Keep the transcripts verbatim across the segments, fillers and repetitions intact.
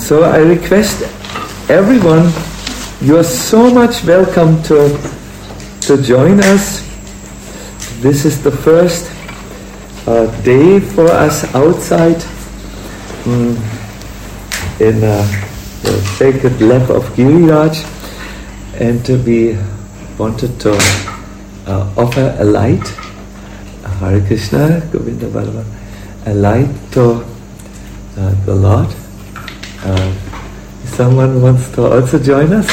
So I request everyone, you are so much welcome to to join us. This is the first uh, day for us outside um, in uh, the sacred lap of Giriraj, and uh, we wanted to uh, offer a light, Hare Krishna, Govinda Ballabha, a light to uh, the Lord. Uh, someone wants to also join us?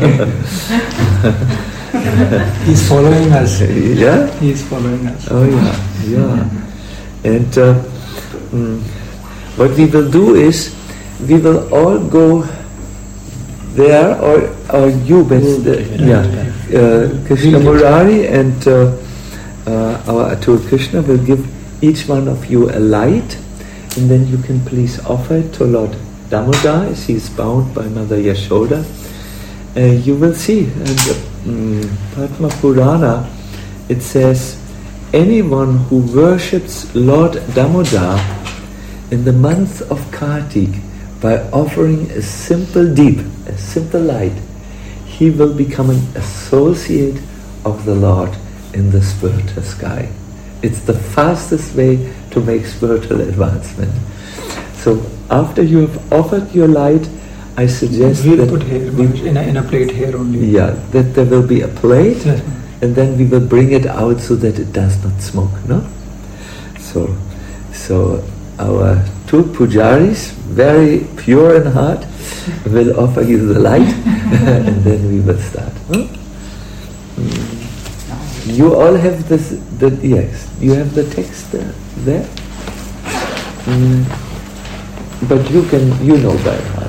He's following us. Yeah? He's following us. Oh yeah, yeah. And uh, mm, what we will do is, we will all go there, or or you, best, uh, yeah, uh, Krishna Murari and uh, uh, our Atul Krishna will give each one of you a light, and then you can please offer it to Lord Damodar as he is bound by Mother Yashoda. Uh, you will see in the um, Padma Purana, it says, anyone who worships Lord Damodar in the month of Kartik by offering a simple deep, a simple light, he will become an associate of the Lord in the spiritual sky. It's the fastest way to make spiritual advancement. So after you have offered your light, I suggest we'll that put here, we, in, a, in a plate here only. Yeah, that there will be a plate, yes, and then we will bring it out so that it does not smoke. No, so so our two pujaris, very pure in heart, will offer you the light, and then we will start. Huh? Mm. You all have this. The yes, you have the text uh, there. Mm. But you can, you know by heart.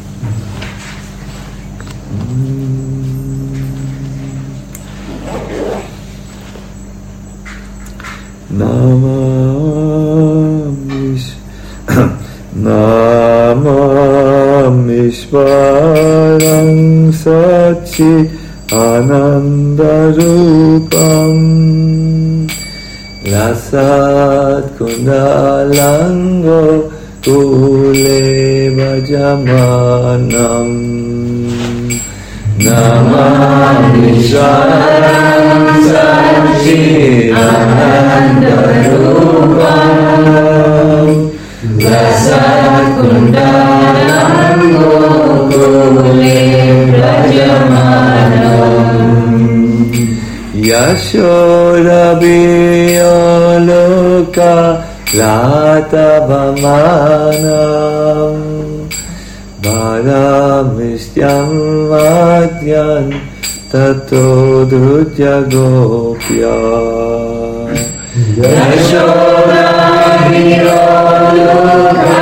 Namamish Namamishvarang Sachi Anandarupam Lasat Kundalango Kule Vajamanam Namamishvarang Sachi Anandarupam Lasat Kundalango Kule Vajamanam Yashoda Biyoloka Latavamanam Bharamishyam Vadyan Tato Drujya Gopya Yashoda Biyoloka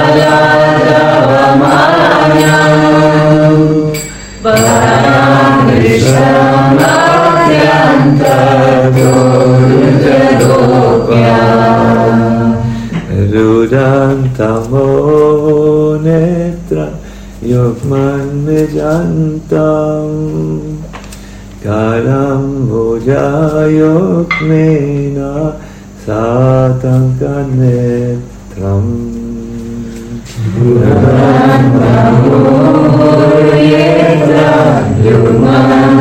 Latavamanam Bharamishyam Vadyan Tato Drujya Gopya Rudantamo netra yogman mejantam karam boja yogmena satanka netram Rudantamo netra yogman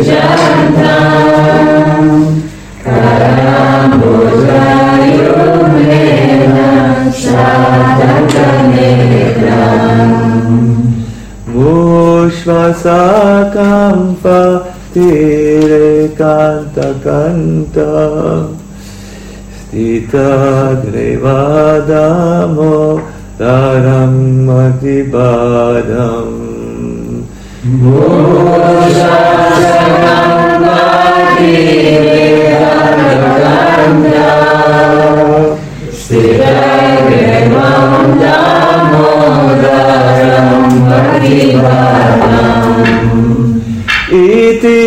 mejantam karam boja yogmena Mushvasakampa tire kanta kanta Stita grevadamo taram matibadam Mushvasakampa tire kanta kanta Stita grevadamo taram matibadam Iti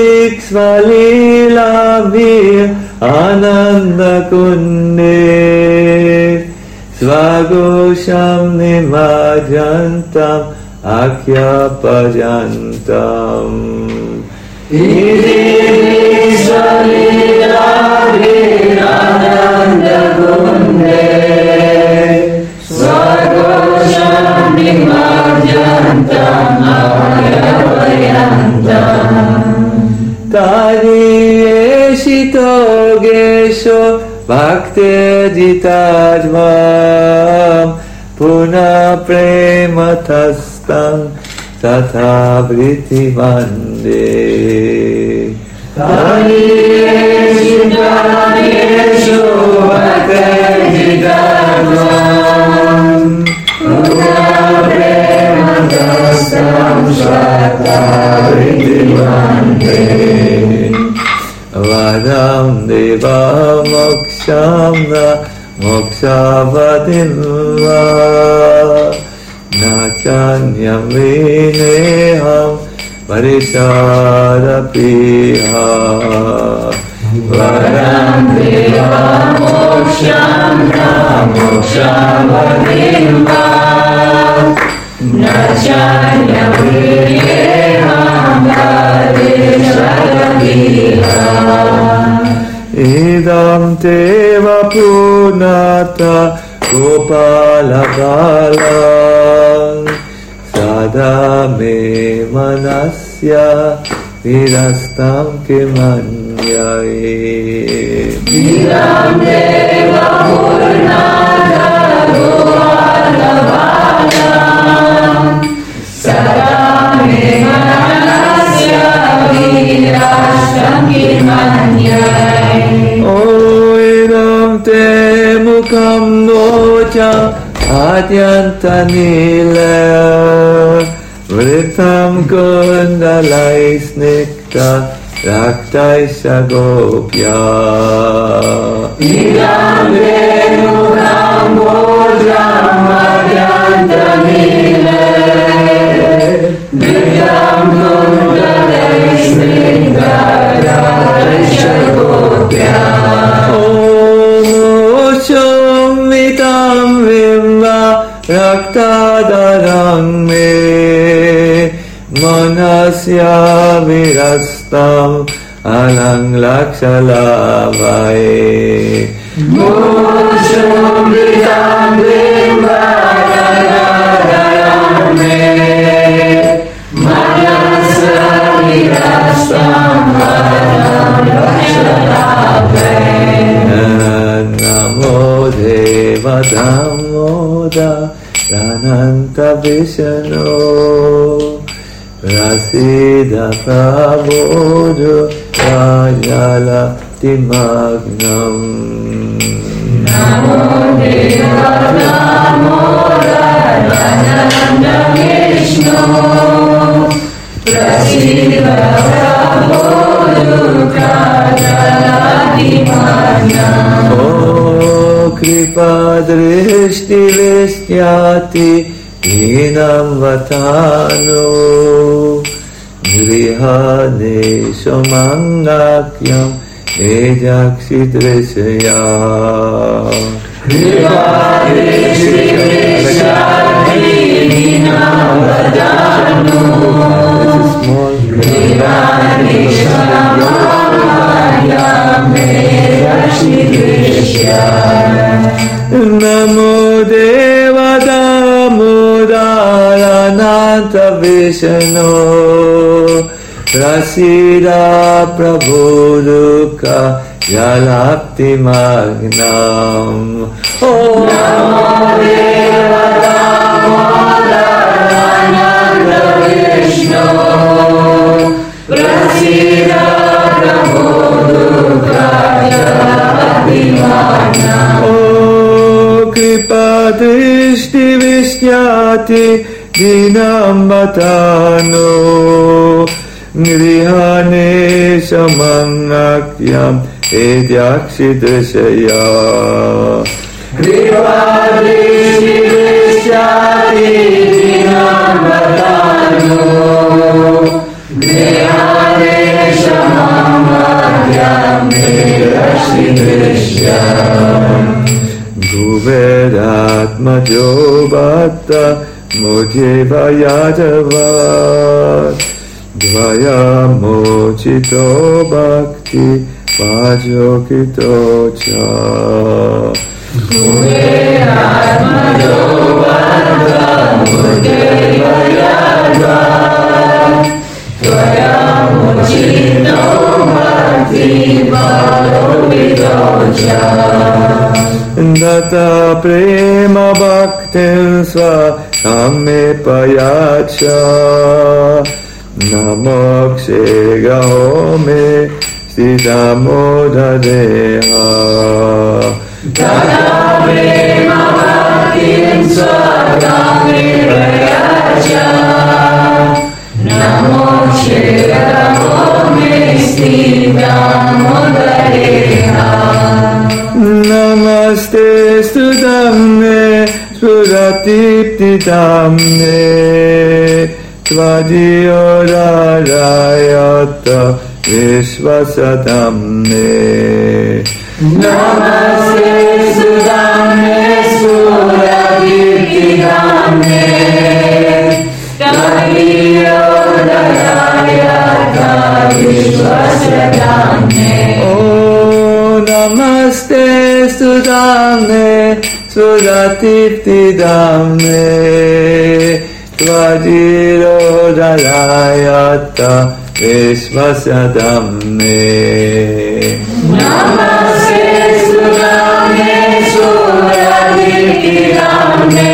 diksvalilavir ananda kunde Svagosham nimajantam akya pajantam Iti diksvalilavir ananda kunde Svagosham nimajantam Gesho Bhakti Jitajvam Puna Prema Tastam Tata Vritti Mande Gesho Bhakti Jitajvam Puna Prema Tastam Tata Vritti Mande Vadam Deva Mokshamna Mokshavadinva Nachanyam Vineham Parishadapiha Vadam Deva Mokshamna Mokshavadinva Nachanyam Vineham Parishadapiha Idam teva punata gopalakalam sada me manasya virastam kimanyai Idam teva punata gopalakalam sada me manasya virastam kimanyai Oidam te mukam mocha adyantanila Vritam kundalai snikta raktaisha gopya Idam te mukam mocha adyantanila Vritam kundalai snikta raktaisha gopya Vitam vimva raktadarang me manasya virastam alang lakshalavai Mosham vitam vimva raktadarang me manasya virastam alang lakshalavai Namo Deva Damoda Rananta Vishnu Rasida Prabodhu Rajala Timagnam Namo Deva Damoda Rananta Vishnu Rasida Prabodhu Rajala Timagnam Kripa drishti vishyati inam vatano grihane somangakyam ejakshi drishya Kripa drishti vishyati inam vatano grihane somangakyam ejakshi drishya Namo Deva Damodarananta Vishnu Rasida Prabodhuka Jalapti Magnam Oh Namo Deva Damodarananta Vishnu Rasida Prabodhuka Jalapti Magnam Kripa drishti vishyati dinam vatano grihane samangakyam edyakshi drishya Kripa drishti vishyati dinam vatano grihane samangakyam edyakshi drishya Guvedatmajo bhatta mujeva yajava Dvaya mochito bhakti pajokito cha Guvedatmajo bhatta mujeva yajava Dvaya mochito bhakti pajokito prema bhaktin svakame payacha namokshe gahome siddhamodadeha Tata prema bhaktin svakame payacha namokshe gahome siddhamodadeha Namaste Sudhamne Suratipti Dhamne Tvajiyodharayata Vishvasadhamne Namaste Sudhamne Suratipti Dhamne Tvajiyodharayata Vishvasadhamne Namaste Sudhamne Suratipti Dhamne Tvajiyodharayata Vishvasadhamne Namaste Sudhamne Suratipti Dhamne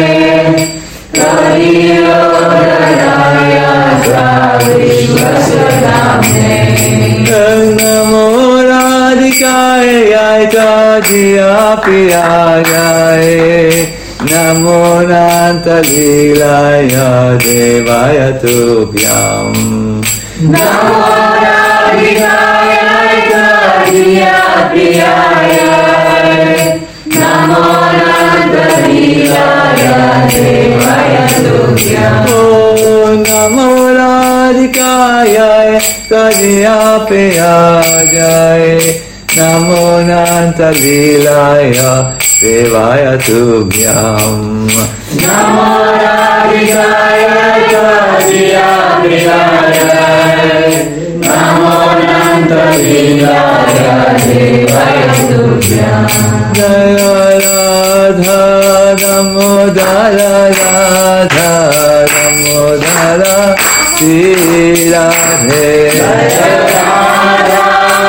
Tvajiyodharayata Vishvasadhamne Namo Radhikaya Jayapiyaya Namo Nantalilaya Devaya Tubhyam Namo Radhikaya Jayapiyaya Namo Nantalilaya Devaya Tubhyam Namo Radhikaya Jayapiyaya Namo Nantalilaya Devaya Tubhyam Namo Radhikaya Jayapiyaya Namo Nantalilaya Devaya Tubhyam Jaya Radha Damodara Radha Damodara Shri Radhe Jaya Radha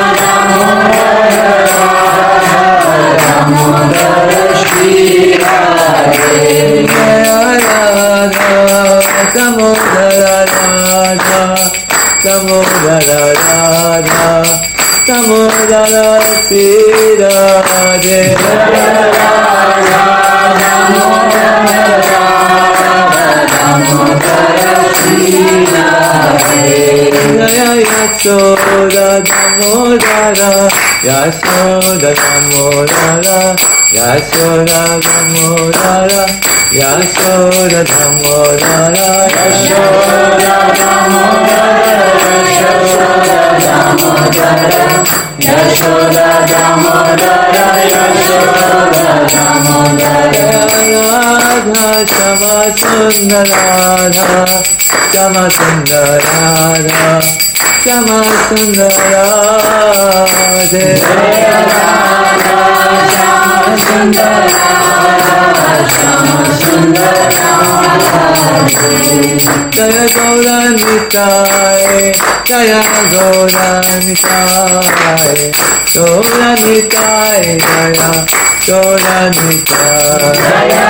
Damodara Shri Radhe Jaya Radha Damodara Radha Damodara Radha Damodara Shri Radhe Jaya Radha Damodara Shri Radhe Jaya Yashoda Damodara Yashoda Damodara Yashoda Damodara Yashoda Damodara Yashoda Damodara Yashoda Damodara Yashoda Damodara Yashoda Damodara Radha Shama Sundarada Shama Sundarada Shama Sundarada Jaya Radha Shama Sundarada Shama Sundarada Jaya Gauranitai Jaya Gauranitai Gauranitai Jaya Gauranitai Jaya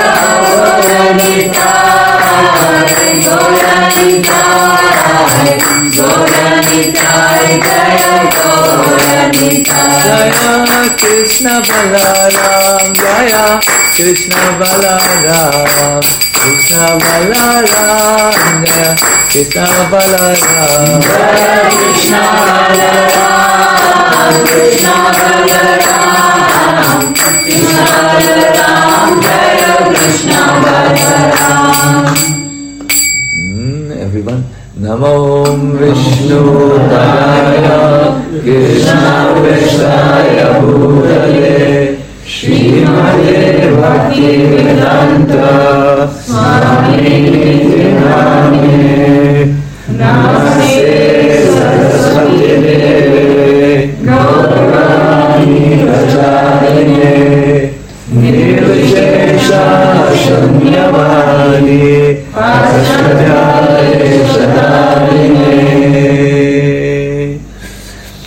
Gauranitai Gauranitai Gauranitai Jaya Gauranitai Jaya Krishna Balaram Jaya Krishna Balaram Krishna Balaram Jaya Krishna Balaram Jaya Krishna Balaram Krishna Balaram Krishna Balaram Jaya Krishna Balaram. Mm, everyone. Namo Vishnu Padaya Krishna Veshtaya Bhutale Srimate Bhaktivedanta Swamini Namane Namaste Saraswati Deve Gaurani Pracharine Nirvishesha Shunyavani Ashadhyale Shadharine.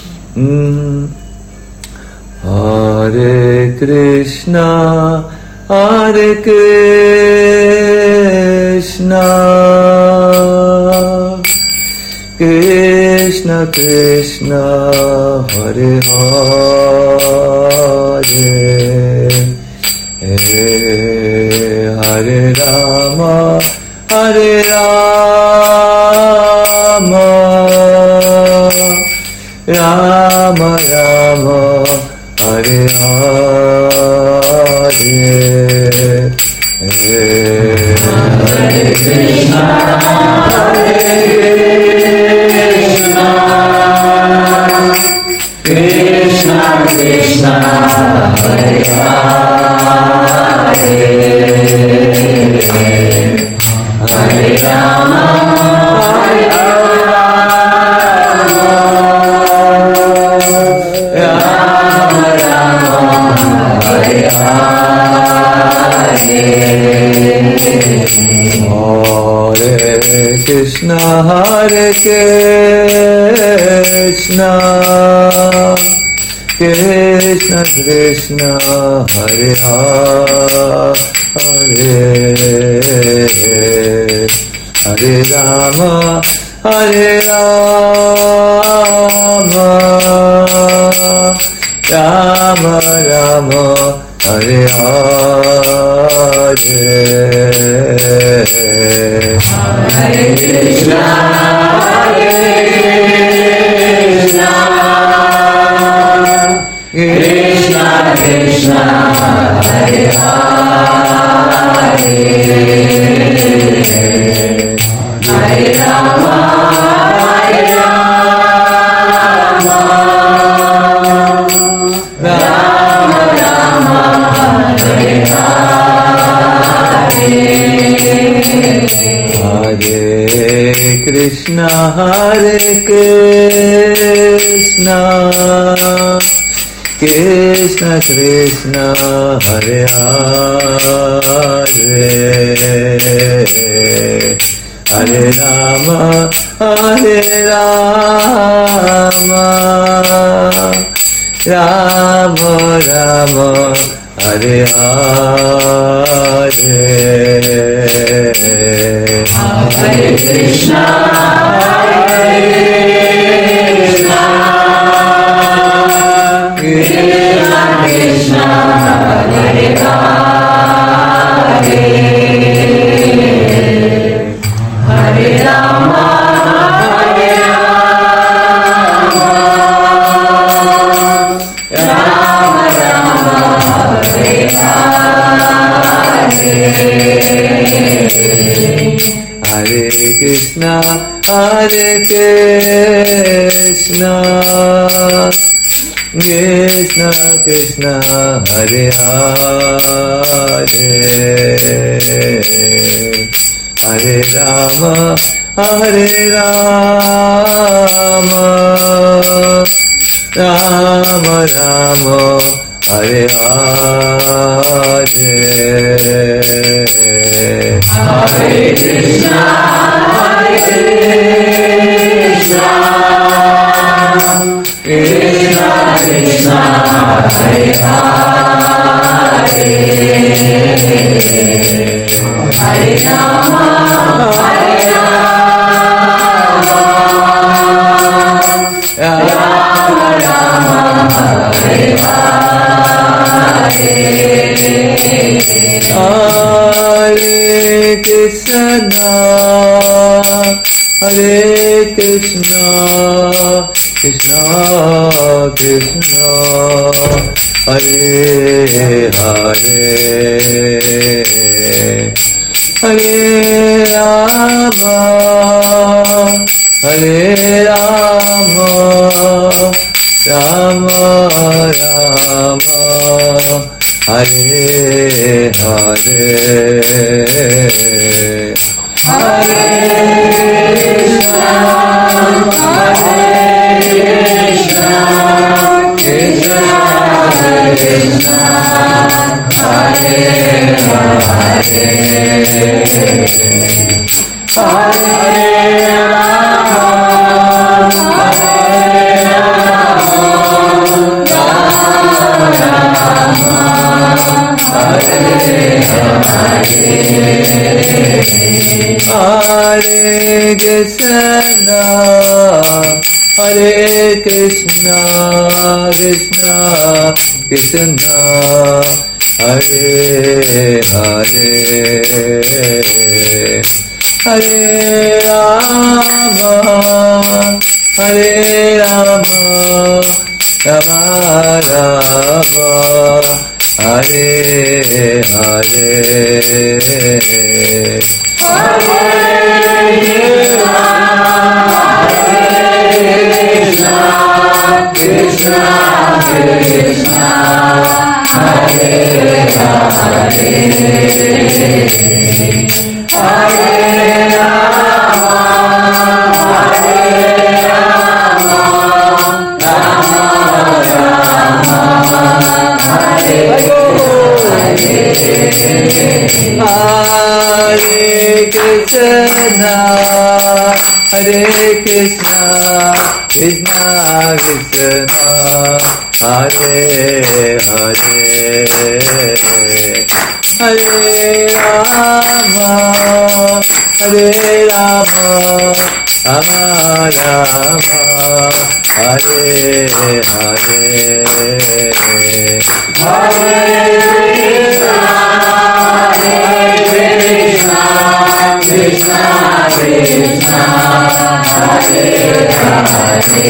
Hare Krishna Hare Krishna, Krishna Krishna, Hare Hare, Hare Rama, Hare Rama, Rama Rama, Hare Hare, Hare Krishna, Hare Krishna, Krishna Krishna, Hare Hare, Hare Rama, Hare Rama, Rama Rama, Hare Hare, Hare Krishna, Hare Krishna, Krishna Krishna, Hare Hare, Hare Rama, Hare Rama, Rama Rama, Hare Hare, Hare Krishna, Hare Krishna, Krishna Krishna, Hare Hare, Hare Rama, Hare Rama, Rama Rama, Hare Hare, Hare Krishna, Hare Krishna, Krishna Krishna, Hare Hare, Hare Rama, Hare Rama, Rama Rama, Hare Hare, Hare Krishna, Hare Krishna, Krishna Krishna, Hare Hare, Hare Rama, Hare Rama, Rama Rama, Hare Hare, Hare Krishna, Hare Krishna, Krishna Krishna, Hare Hare, Hare Rama, Hare Rama, Rama Rama, Hare Hare, Hare Krishna, Hare Krishna, Krishna Krishna, Hare Hare, Hare Rama, Hare Rama, Rama Rama, Hare Hare, Hare Krishna, Hare Krishna, Krishna Krishna, Hare Hare, Hare Rama, Hare Rama, Rama Rama, Hare Hare, Hare Krishna, Hare Krishna, Krishna Krishna, Hare Hare, Hare Rama, Hare Rama, Rama Rama, Hare Hare. Hare Krishna, Hare Krishna, Krishna Krishna, Hare Hare, Hare Rama, Hare Rama, Rama Rama, Hare Hare. Krishna Krishna, Hare Hare, Hare Rama, Hare Rama, Rama Rama, Hare Hare, Hare Krishna, Hare Krishna, Krishna Krishna, Hare Hare, Hare Rama, Hare Rama, Rama Rama, Hare Hare, Hare Krishna, Krishna Krishna, Hare Hare,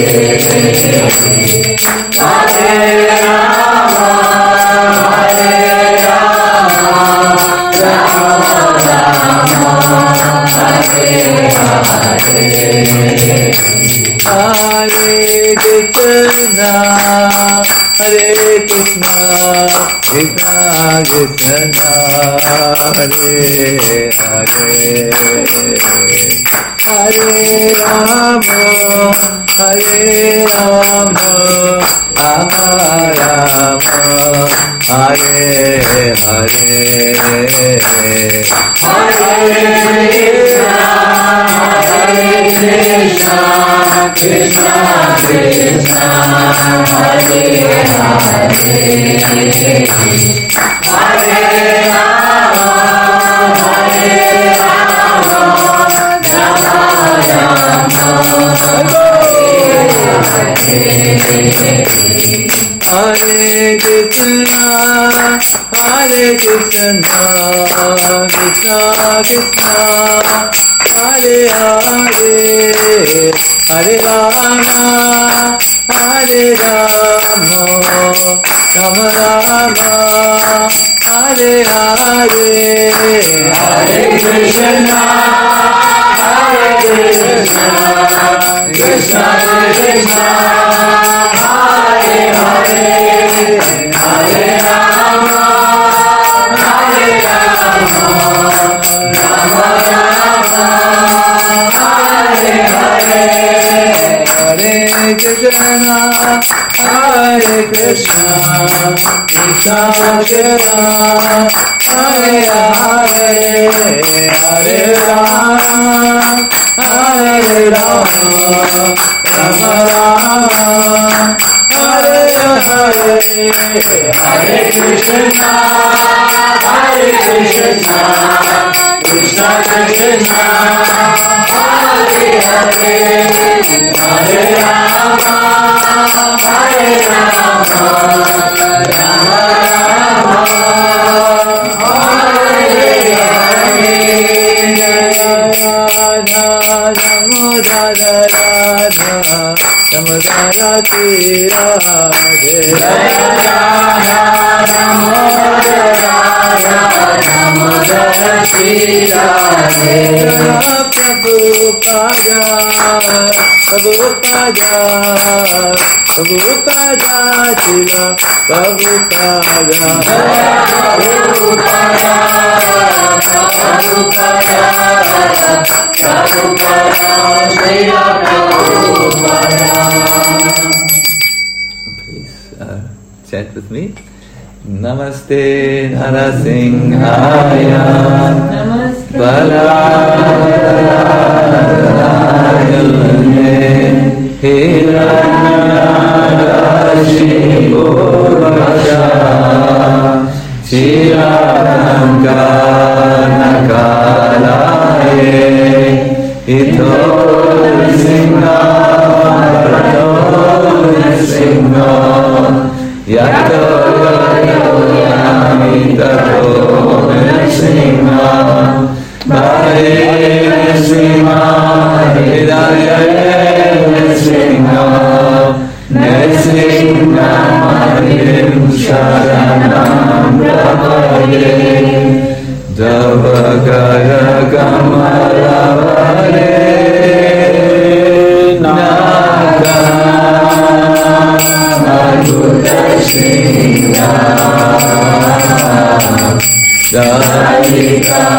Hare Rama, Hare Rama, Rama Rama, Hare Hare, Hare Krishna, Hare Krishna, Krishna Krishna, Hare Hare, Hare Rama, Hare Rama, Rama Rama, Hare Hare, Hare Krishna, Hare Krishna, Krishna Krishna, Hare Hare, Hare Rama, Hare Rama, Rama Rama, Hare Krishna, Hare Krishna, Krishna Krishna, Hare Hare, Hare Rama, Hare Rama, Rama Rama, Hare Hare, Hare Krishna, Hare Krishna, Krishna Krishna, Hare Hare, Hare Rama, Hare Rama, Rama Rama, Hare Hare, Hare Krishna, Hare Krishna, Krishna Krishna, Hare Hare, Hare Rama, Hare Rama, Rama Rama, Hare Hare, Hare Krishna, Hare Krishna, Krishna Krishna, Hare Hare, Hare Rama, Hare Rama, Rama Rama, Hare Hare, Radha Damodara Radha Damodara Radhe, Radha Damodara Radha Damodara Radhe, Prabhupada, Prabhupada, Prabhupada, Srila Prabhupada, Prabhupada, Prabhupada, Prabhupada, Srila Prabhupada. Please uh, chat with me. Namaste Narasimhaya, Namaste Balarayane, Hiranyakashipuvacha, Chiratankanakalaye, Ito Nrsimha Bharto Nrsimha Yato Yami Tato Nrsimha Bhare Nrsimha Hridaya Nrsimha Nrsimha Hrim Sharanam Prapade Davagara Kamalavare Naga Madhudashina Dalika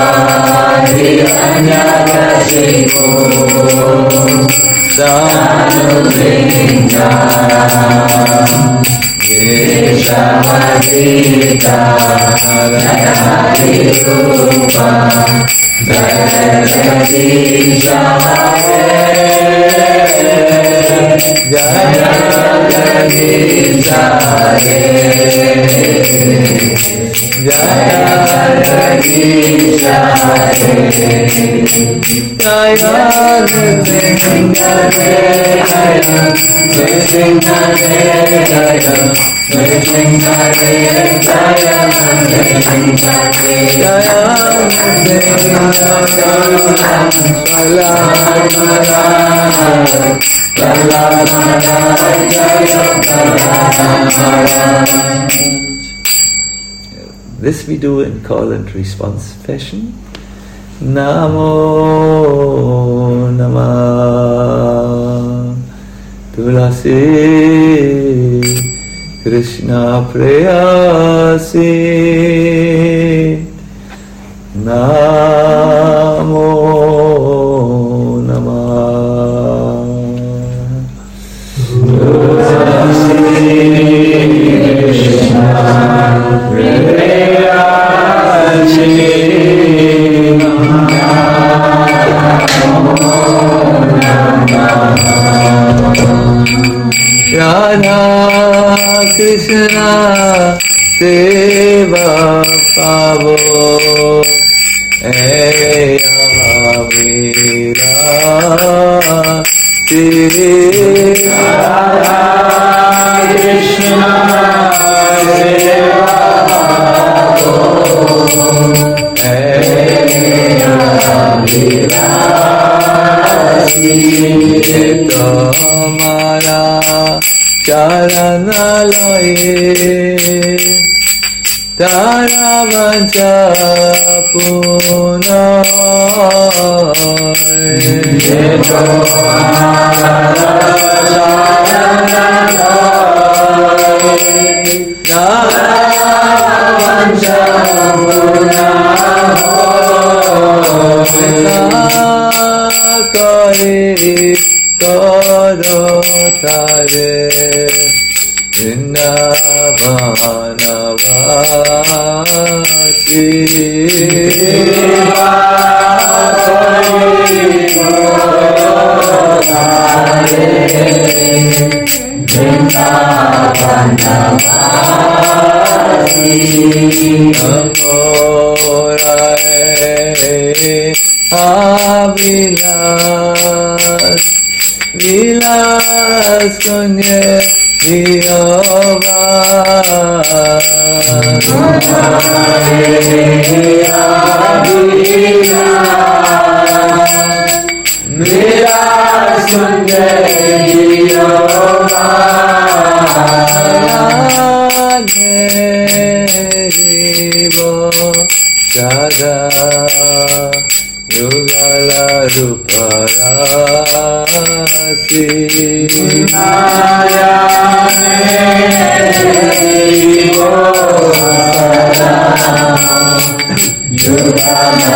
Hiranyakashipo Sanulinga Yeshavadita Nagadirupa Jagadisha Jagadisha Jagadisha Jaya Nrsimhare Jaya Nrsimhare Jaya Nrsimhare Jaya Nrsimhare Jaya This we do in call and response fashion. Namo Namah Tulasi Krishna Prayasi Namo Namah Tulasi Krishna Prayasi Radha Krishna Seva Pavo Eya Vira Radha Krishna Seva Pavo Eya Vira Tomara Charanaloye Tara Vancha Punoy Tomara Charanaloye Tara Vancha Punoy Karo Tare Vrindavanavati Amorae Avilas Vilas Kunye Viyova Vilas Kunye Viyova Nerivo Sada Yugala Ruparati Nayane Yugala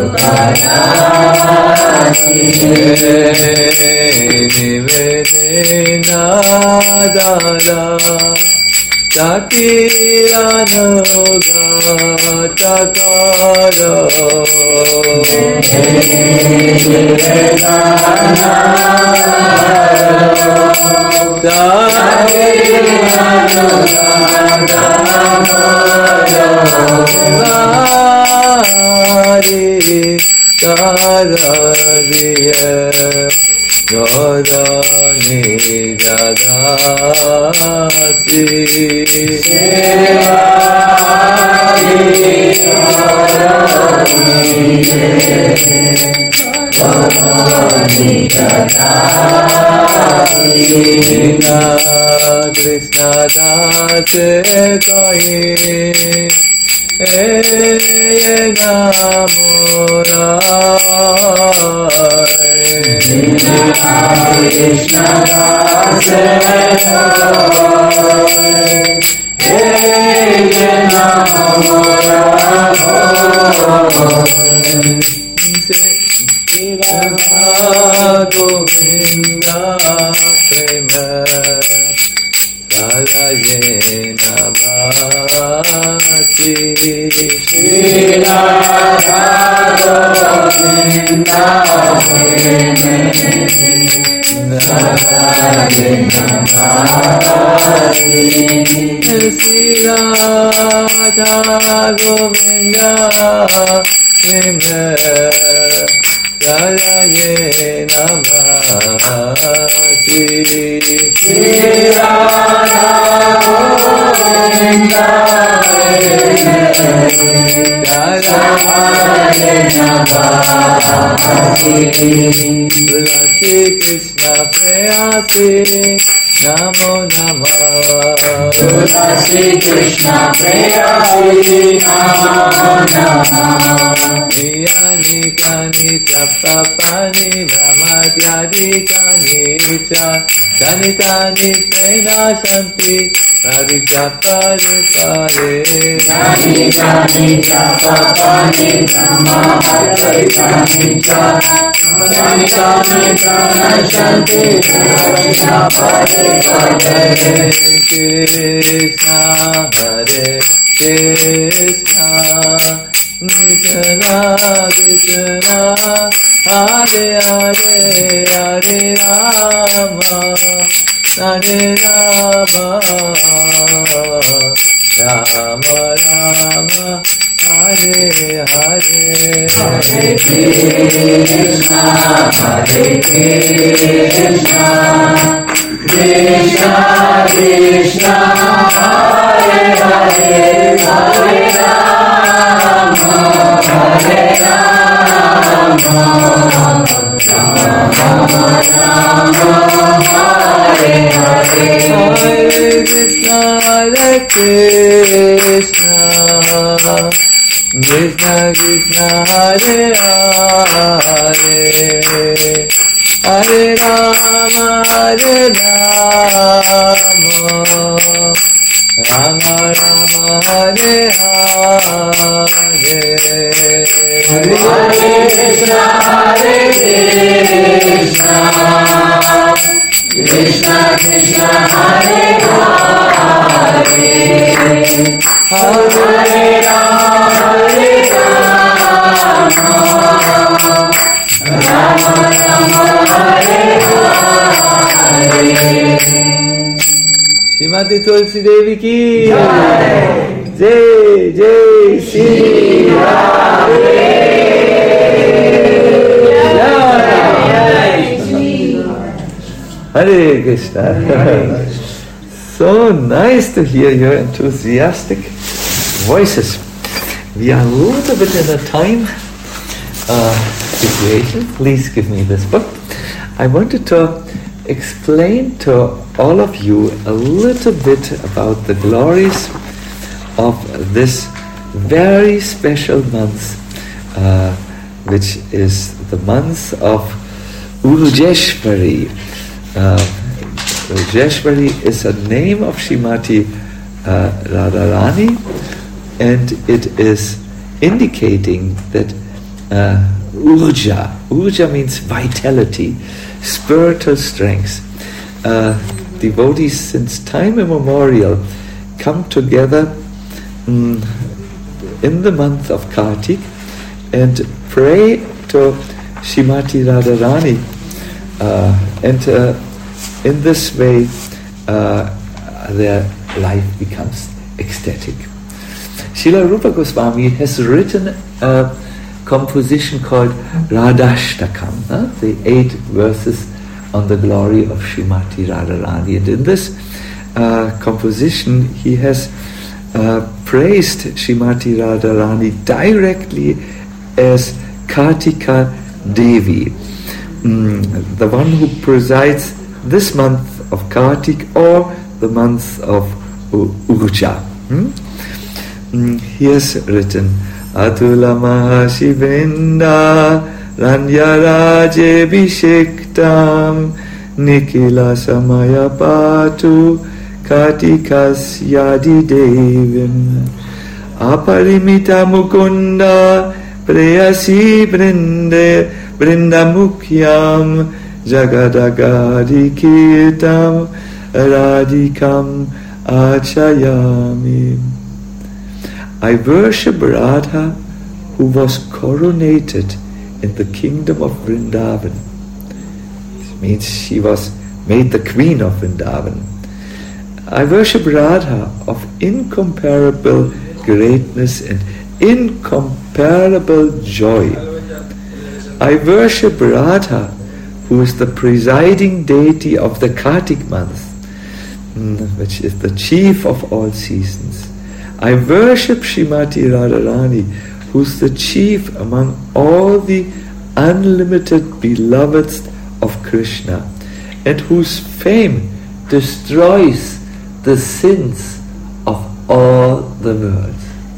Ruparati Nivedena Dada Takiranoga Takara Takiranoga Radhiya Gaurani Jadasi Krishna Das Kahi Eye Namora Krishna Das Eye Namora Govinda Prema Salayena Bhakti Shri Radha Govinda Prema Salayena Bhakti Shri Radha Govinda Prema Salayena Bhakti Shri Radha Govinda Salayena Bhakti Tulasi Krishna Prayasi Namo Namah Tulasi Krishna Prayasi Namo Namah Yani Kani Tapapani Brahmadyadi Kani Cha Kani Kani Prena Shanti Parikapare Pare Yani Kani Tapapani Brahmadyadi Kani Cha Kani Kani Prena Shanti Parikapare Pare Krishna Hare Krishna Krishna Krishna Hare Hare Hare Rama Hare Rama Rama Rama Hare Hare Hare Krishna Hare Krishna Krishna Krishna Hare Hare Hare Rama Hare Rama Rama Rama Hare Hare Hare Krishna Hare Krishna Krishna Krishna Hare Hare Hare Rama Hare Rama Rama Rama Hare Hare Hare Krishna Hare Krishna Krishna Krishna Hare Hare Hare Rama Hare Rama Rama Rama Hare Hare Shrimati Tulsi Devi ki Jai Jai Jai Shri Radhe Hare Krishna. So nice to hear your enthusiastic voices. We are a little bit in a time uh, situation. Please give me this book. I wanted to explain to all of you a little bit about the glories of this very special month, uh, which is the month of Urjeshwari. Uh, Urjeshwari is a name of Srimati uh, Radharani, and it is indicating that uh, Urja, Urja means vitality, spiritual strength. Uh, devotees since time immemorial come together mm, in the month of Kartik and pray to Srimati Radharani, uh, and uh, in this way uh, their life becomes ecstatic. Srila Rupa Goswami has written a, composition called Radhashtakam, huh? the eight verses on the glory of Srimati Radharani. And in this uh, composition, he has uh, praised Srimati Radharani directly as Kartika Devi, mm, the one who presides this month of Kartik or the month of Urja. Hmm? Mm, he has written, Atula Mahashivenda Ranya Raje Bhishektam Nikila Samaya Patu Kartikas Yadi Devim Aparimita Mukunda Preyasi Brinde Brindamukyam Jagadagadi Kirtam Radhikam Achayami. I worship Radha, who was coronated in the kingdom of Vrindavan. This means she was made the queen of Vrindavan. I worship Radha of incomparable greatness and incomparable joy. I worship Radha, who is the presiding deity of the Kartik month, which is the chief of all seasons. I worship Srimati Radharani, who's the chief among all the unlimited beloveds of Krishna, and whose fame destroys the sins of all the world.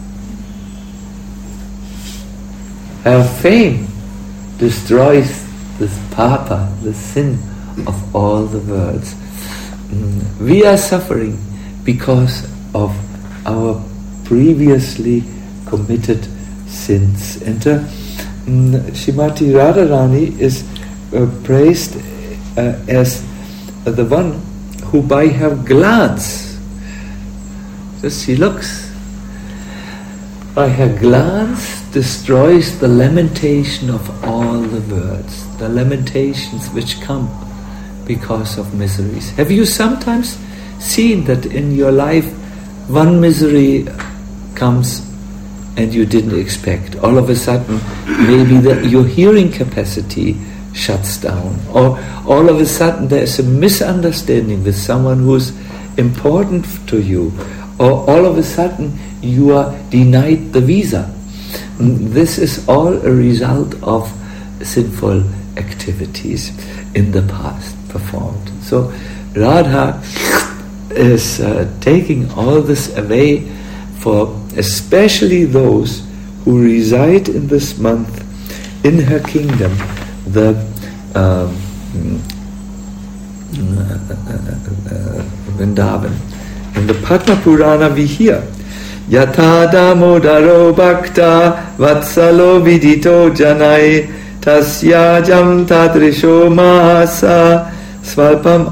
Her fame destroys this papa, the sin of all the worlds. Mm. We are suffering because of our previously committed sins. And uh, mm, Srimati Radharani is uh, praised uh, as uh, the one who by her glance, just she looks, by her glance destroys the lamentation of all the words, the lamentations which come because of miseries. Have you sometimes seen that in your life one misery comes and you didn't expect? All of a sudden, maybe the, your hearing capacity shuts down, or all of a sudden there's a misunderstanding with someone who's important to you, or all of a sudden you are denied the visa. This is all a result of sinful activities in the past performed. So Radha is uh, taking all this away for especially those who reside in this month in her kingdom, the um, Vrindavan. In the Padma Purana we hear, Yata Damodaro Bhakta Vatsalo Vidito Janai Tasyajam Tadrisho Mahasa Svalpam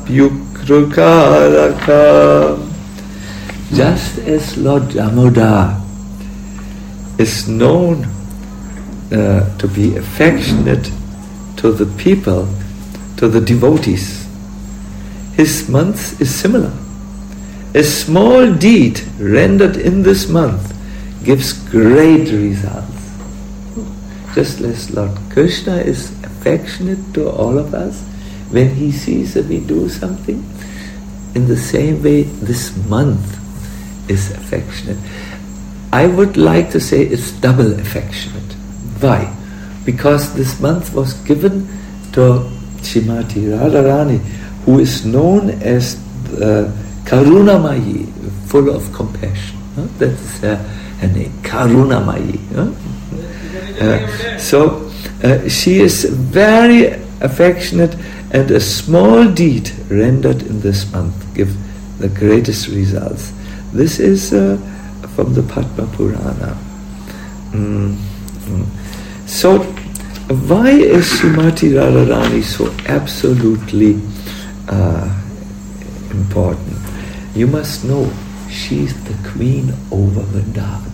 Apyukrukaraka. Just as Lord Damodar is known uh, to be affectionate to the people, to the devotees, his month is similar. A small deed rendered in this month gives great results. Just as Lord Krishna is affectionate to all of us when he sees that we do something, in the same way this month is affectionate. I would like to say it's double affectionate. Why? Because this month was given to Srimati Radharani, who is known as uh, Karunamayi, full of compassion. Huh? That is her, her name, Karunamayi. Huh? Uh, so uh, she is very affectionate, and a small deed rendered in this month gives the greatest results. This is uh, from the Padma Purana. Mm. Mm. So, why is Srimati Radharani so absolutely uh, important? You must know, she's the queen over Vrindavan.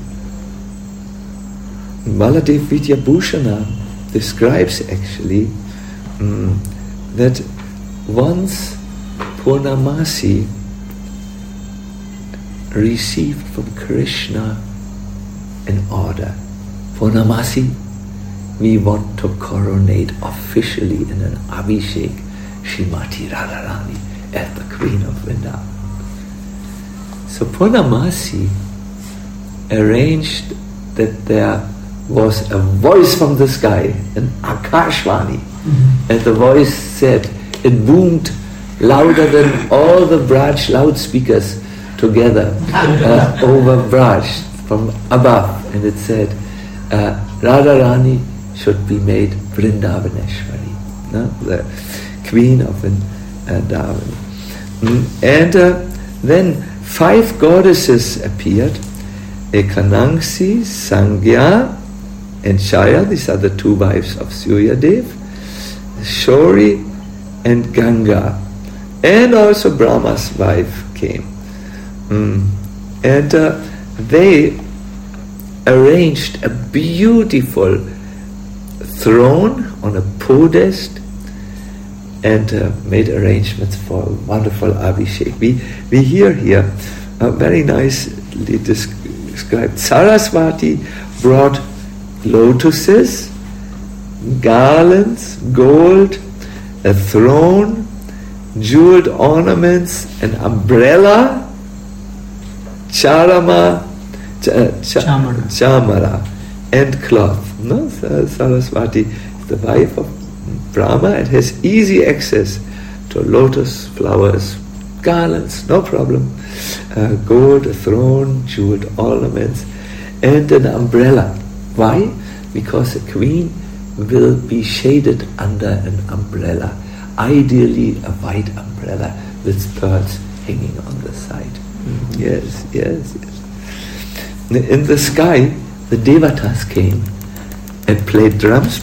Baladev Vidyabhushana describes actually um, that once Purnamasi received from Krishna an order. Purnamasi we want to coronate officially in an Abhishek Srimati Radharani as the Queen of Vrindavan. So Purnamasi arranged that there was a voice from the sky, an Akashvani, mm-hmm. and the voice said, it boomed louder than all the Braj loudspeakers together uh, over Braj from above, and it said, uh, Radharani should be made Vrindavaneshwari, no? The Queen of Vrindavan. Mm, and uh, then five goddesses appeared, Ekanangsi, Sangya, and Shaya. These are the two wives of Suryadev, Shori and Ganga, and also Brahma's wife came. Mm. And uh, they arranged a beautiful throne on a podest and uh, made arrangements for a wonderful Abhishek. We, we hear here, uh, very nicely described, Saraswati brought lotuses, garlands, gold, a throne, jeweled ornaments, an umbrella, charama, ch- ch- Chamara. chamara, and cloth. No? Saraswati is the wife of Brahma and has easy access to lotus flowers, garlands, no problem, uh, gold, a throne, jeweled ornaments, and an umbrella. Why? Because a queen will be shaded under an umbrella, ideally a white umbrella with pearls hanging on the side. Mm-hmm. Yes, yes, yes. In the sky, the Devatas came and played drums,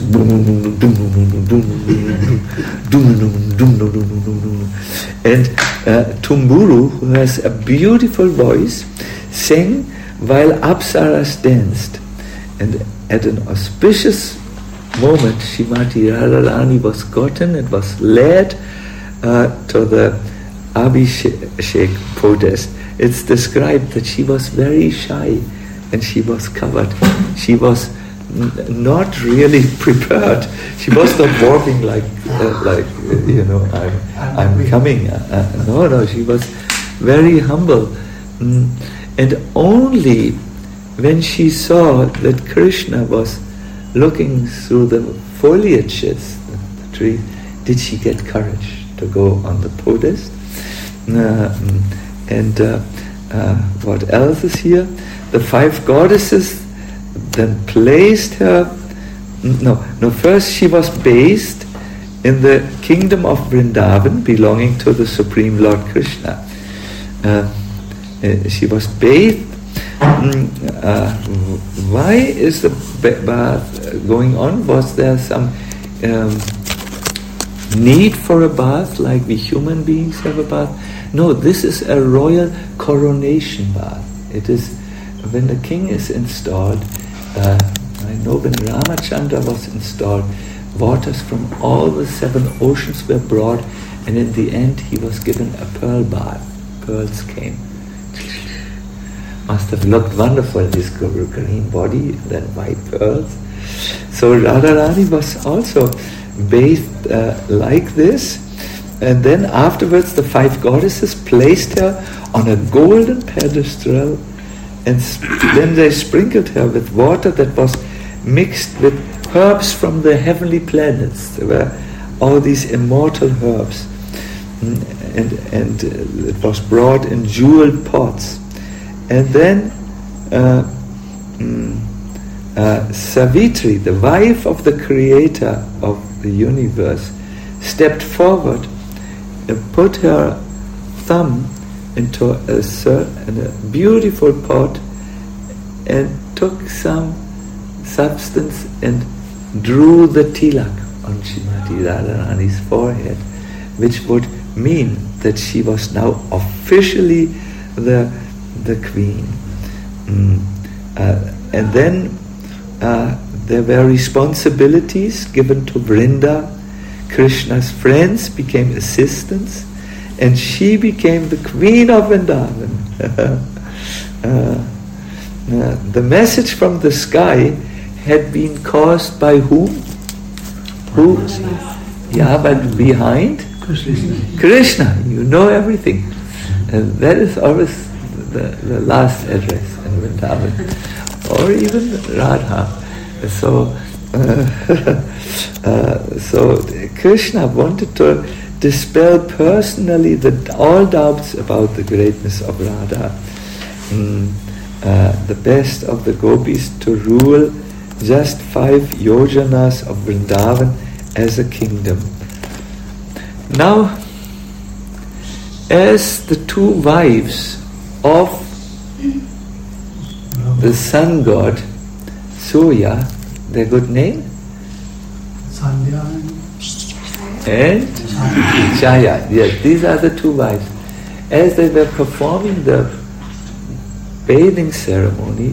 and uh, Tumburu, who has a beautiful voice, sang while Apsaras danced. And at an auspicious moment, Srimati Radharani was gotten and was led uh, to the Abhishek podest. It's described that she was very shy and she was covered. She was n- not really prepared. She was not walking like, uh, like uh, you know, I'm, I'm coming. Uh, uh, no, no, she was very humble. Mm. And only when she saw that Krishna was looking through the foliages, the, the tree, did she get courage to go on the podest. Uh, and uh, uh, what else is here? The five goddesses then placed her, no, no, first she was based in the kingdom of Vrindavan belonging to the Supreme Lord Krishna. Uh, uh, she was bathed. Mm, uh, why is the bath going on? Was there some um, need for a bath like we human beings have a bath? No, this is a royal coronation bath. It is when the king is installed. Uh, I know when Ramachandra was installed, waters from all the seven oceans were brought, and in the end he was given a pearl bath. Pearls came. Must have looked wonderful, his green body, then white pearls. So Radharani was also bathed uh, like this, and then afterwards the five goddesses placed her on a golden pedestal, and sp- then they sprinkled her with water that was mixed with herbs from the heavenly planets. There were all these immortal herbs, and, and uh, it was brought in jeweled pots. And then uh, mm, uh, Savitri, the wife of the creator of the universe, stepped forward and put her thumb into a, in a beautiful pot and took some substance and drew the tilak on Srimati Radharani's forehead, which would mean that she was now officially the the queen. Mm. Uh, and then uh, there were responsibilities given to Vrinda. Krishna's friends became assistants, and she became the queen of Vrindavan. uh, uh, the message from the sky had been caused by whom? Who? Yeah, but behind? Krishna. Krishna. You know everything. And that is always the, the last address in Vrindavan. Or even Radha. So, uh, uh, so Krishna wanted to dispel personally the, all doubts about the greatness of Radha. Mm, uh, the best of the gopis to rule just five yojanas of Vrindavan as a kingdom. Now, as the two wives of the sun god, Surya, their good name? Sandhya And Chaya. Yes, these are the two wives. As they were performing the bathing ceremony,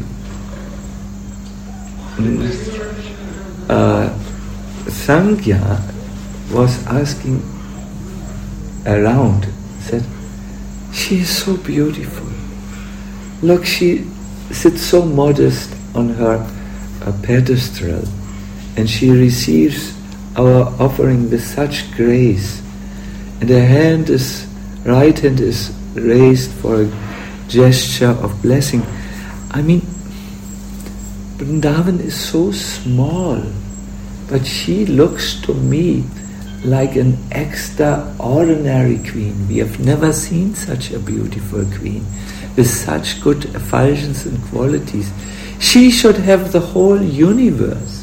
uh, Sangya was asking around, said, she is so beautiful. Look, she sits so modest on her uh, pedestal, and she receives our offering with such grace, and her hand is, right hand is raised for a gesture of blessing. I mean, Vrindavan is so small, but she looks to me like an extraordinary queen. We have never seen such a beautiful queen with such good effulgence and qualities. She should have the whole universe.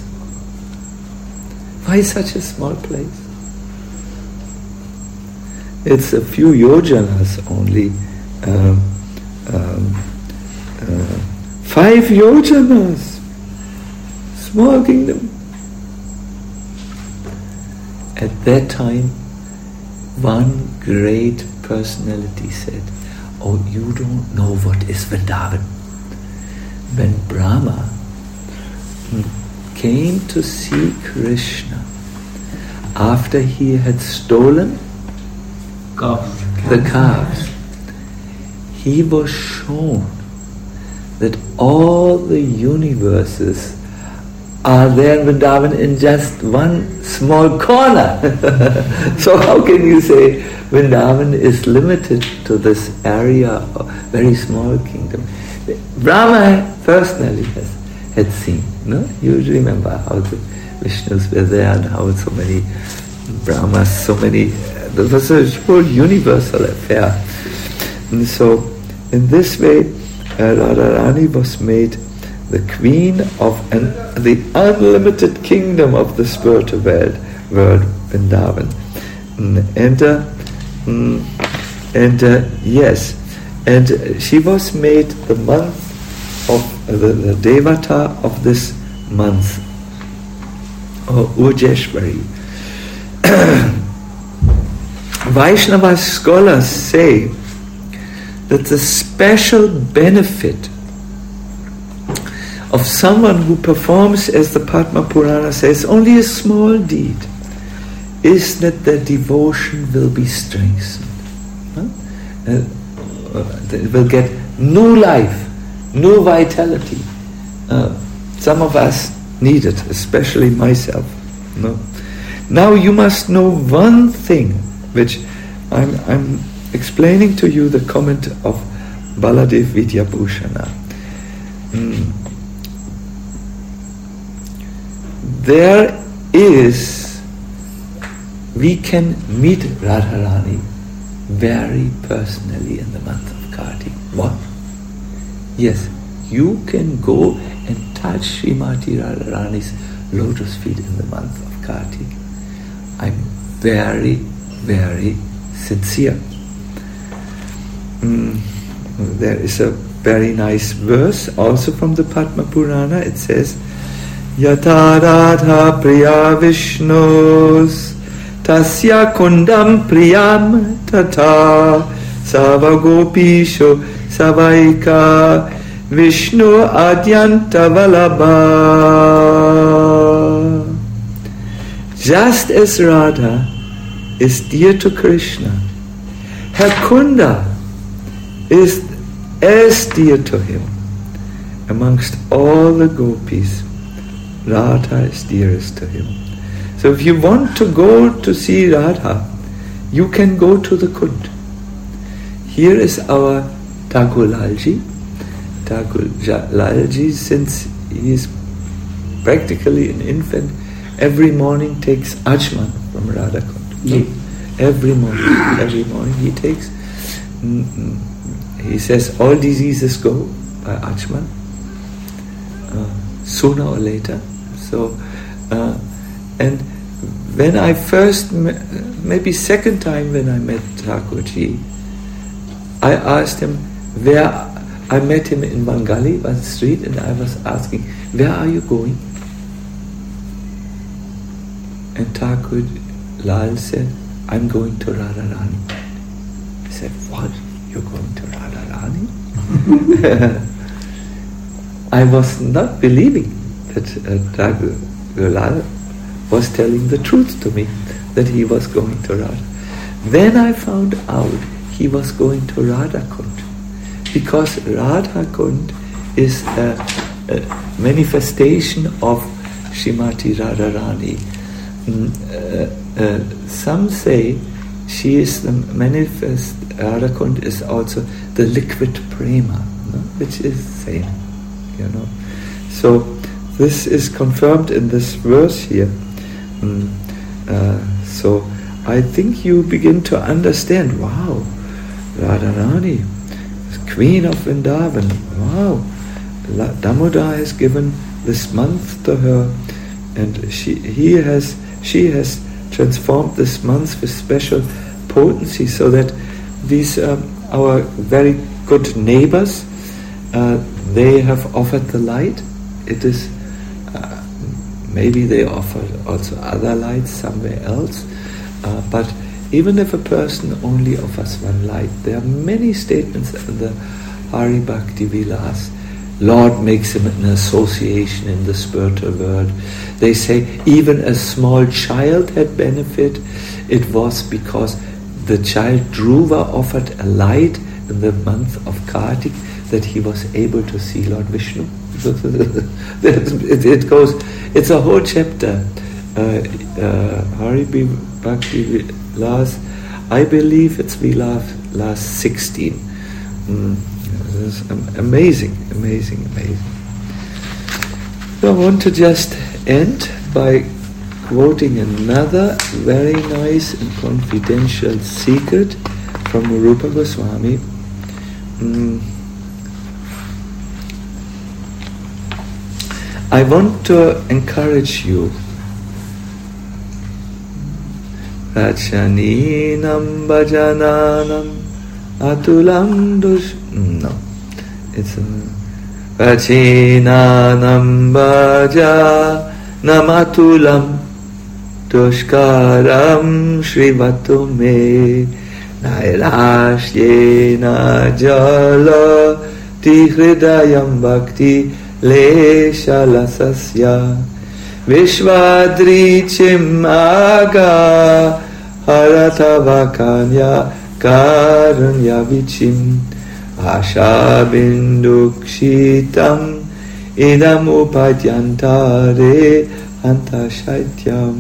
Why such a small place? It's a few yojanas only. Um, um, uh, five yojanas. Small kingdom. At that time, one great personality said, oh, you don't know what is Vrindavan. When Brahma came to see Krishna after he had stolen calf. the calves, he was shown that all the universes are there in Vrindavan in just one small corner. So how can you say Vrindavan is limited to this area of very small kingdom? Brahma personally has had seen. No? You remember how the Vishnus were there and how so many Brahmas, so many, there was a whole universal affair. And so in this way, uh, Radharani was made the queen of an, the unlimited kingdom of the spiritual world, world Vrindavan. Mm, and uh, mm, and uh, yes, and she was made the month of uh, the, the Devata of this month, or Ujeshwari. Vaishnava scholars say that the special benefit of someone who performs, as the Padma Purana says, only a small deed, is that their devotion will be strengthened. Huh? Uh, they will get new life, new vitality. Uh, some of us need it, especially myself. No? Now you must know one thing, which I'm, I'm explaining to you the comment of Baladev Vidyabhushana. Mm. There is, we can meet Radharani very personally in the month of Kartik. What? Yes, you can go and touch Srimati Radharani's lotus feet in the month of Kartik. I'm very, very sincere. Mm, there is a very nice verse also from the Padma Purana. It says, Yata Radha Priya Vishnus Tasya Kundam Priyam Tata Savagopisho Savaika Vishnu Adyanta Valabha. Just as Radha is dear to Krishna, her Kunda is as dear to him amongst all the gopis Radha is dearest to him. So if you want to go to see Radha, you can go to the Kund. Here is our Thakur Lalji. Thakur Lalji, since he is practically an infant, every morning takes Achman from Radha Kund. Yeah. Every morning, every morning he takes. Mm, he says all diseases go by Achman, uh, sooner or later. So, uh, and when I first, me- maybe second time when I met Thakurji, I asked him where. I met him in Bengali, one street, and I was asking, where are you going? And Thakur Lal said, I'm going to Radharani. I said, what? You're going to Radharani? I was not believing that uh, Thakur Lal was telling the truth to me, that he was going to Radha. Then I found out he was going to Radha Kund, because Radha Kund is a, a manifestation of Srimati Radharani. Mm, uh, uh, some say she is the manifest. Radha Kund is also the liquid prema, no? Which is same, you know. So this is confirmed in this verse here. Mm, uh, so I think you begin to understand. Wow, Radharani, Queen of Vrindavan. Wow, Damodar has given this month to her, and she he has she has transformed this month with special potency, so that these um, our very good neighbors, uh, they have offered the light. It is uh, maybe they offer also other lights somewhere else, uh, but even if a person only offers one light, there are many statements in the Hari Bhakti Vilas. Lord makes him an association in the spiritual world. They say even a small child had benefit. It was because the child Dhruva offered a light in the month of Kartik that he was able to see Lord Vishnu. it, it goes, it's a whole chapter. Uh, uh, Hari Bhakti Vilas, I believe it's Vilas last sixteen. Mm. This is amazing, amazing, amazing. So I want to just end by quoting another very nice and confidential secret from Rupa Goswami. Mm. I want to encourage you. Rachaninam bhajananam atulam dush... No. It's a... Rachinanam bhajanam atulam dushkaram shrivatu me nairashyena jala ti hridayam bhakti leshalasasya Vishvadrichim aga haratavakanya karanya vichim asha bindukshitam idam upadyantare antashaityam.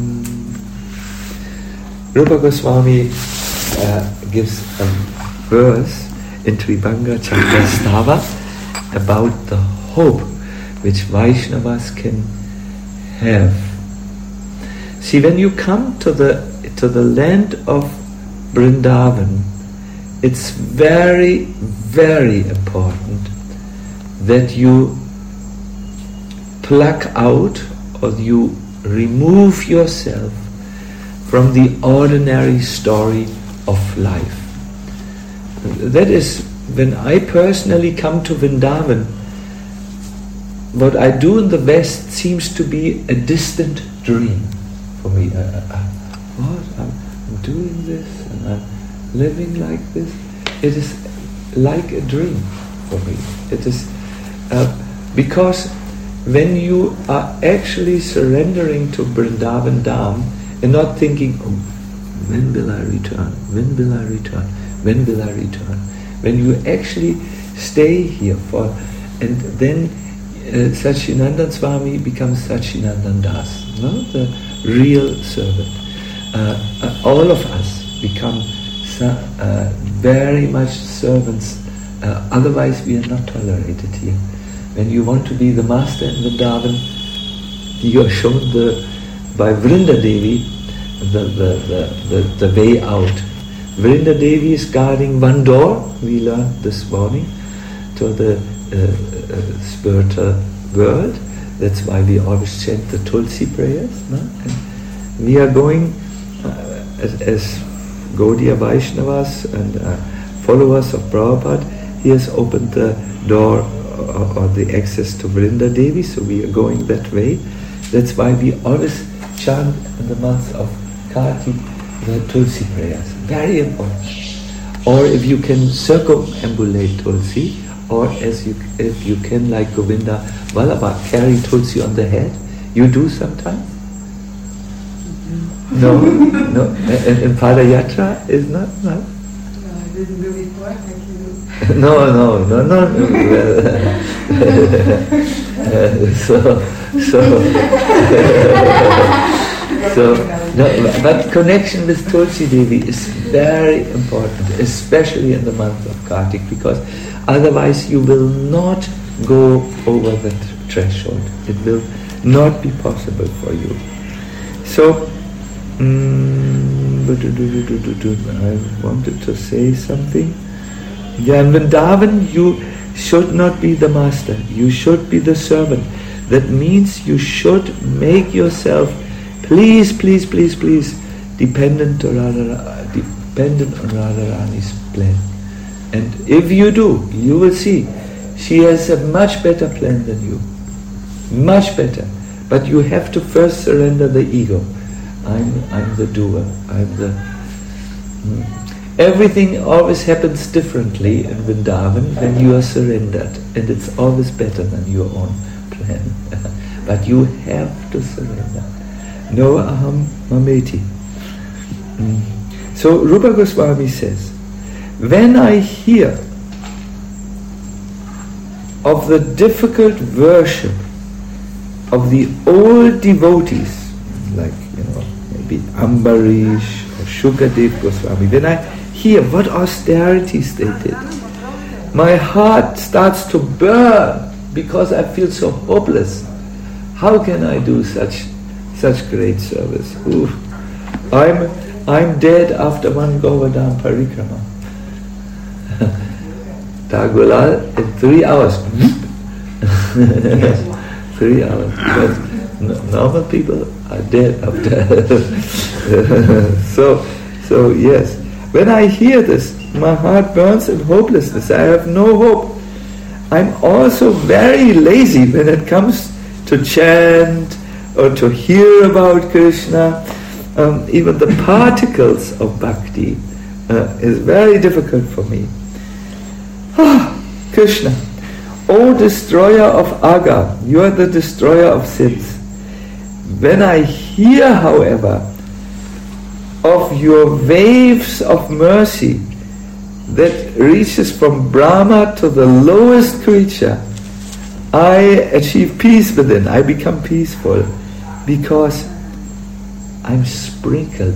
Rupa Goswami uh, gives a verse in Tribhanga Chandastava about the hope which Vaishnavas can have. See, when you come to the to the land of Vrindavan, it's very, very important that you pluck out or you remove yourself from the ordinary story of life. That is, when I personally come to Vrindavan, what I do in the West seems to be a distant dream for me. Uh, uh, what? I'm, I'm doing this and I'm living like this. It is like a dream for me. It is uh, because when you are actually surrendering to Vrindavan Dham and not thinking, oh, when will I return? When will I return? When will I return? When you actually stay here for, and then Uh, uh, Satchidananda Swami becomes Satchidananda Das, no? The real servant. Uh, uh, all of us become uh, very much servants, uh, otherwise we are not tolerated here. When you want to be the master in Vrindavan, you are shown the, by Vrinda Devi the, the, the, the, the way out. Vrinda Devi is guarding one door, we learned this morning, to the uh, uh, spiritual world. That's why we always chant the Tulsi prayers. No? And we are going uh, as, as Gaudiya Vaishnavas and uh, followers of Prabhupada. He has opened the door or, or the access to Vrinda Devi, so we are going that way. That's why we always chant in the month of Kartik the Tulsi prayers. Very important. Or if you can circumambulate Tulsi, or as you, if you can, like Govinda Vallabha, carry Tulsi on the head, you do sometimes? No, no. And, and Padayatra is not, no. No, I didn't do it quite like you. No, no, no, no. no. uh, so, so, so, no, but connection with Tulsi Devi is very important, especially in the month of Kartik, because otherwise you will not go over the threshold. It will not be possible for you. So, mm, I wanted to say something. Yeah, in Vrindavan you should not be the master, you should be the servant. That means you should make yourself, please, please, please, please, dependent, on Radha, dependent on Radharani's plan. And if you do, you will see, she has a much better plan than you. Much better. But you have to first surrender the ego. I'm, I'm the doer. I'm the... Hmm. Everything always happens differently in Vrindavan when you are surrendered. And it's always better than your own plan. But you have to surrender. No aham mameti. Hmm. So Rupa Goswami says, when I hear of the difficult worship of the old devotees, like, you know, maybe Ambarish or Shukadev Goswami, when I hear what austerities they did, my heart starts to burn because I feel so hopeless. How can I do such such great service? Ooh, I'm I'm dead after one Govardhan Parikrama. Tagulal in three hours. three hours. But normal people are dead after. so, so yes. When I hear this, my heart burns in hopelessness. I have no hope. I'm also very lazy when it comes to chant or to hear about Krishna. Um, even the particles of bhakti uh, is very difficult for me. Ah, Krishna, O destroyer of aga, you are the destroyer of sins. When I hear, however, of your waves of mercy that reaches from Brahma to the lowest creature, I achieve peace within, I become peaceful, because I'm sprinkled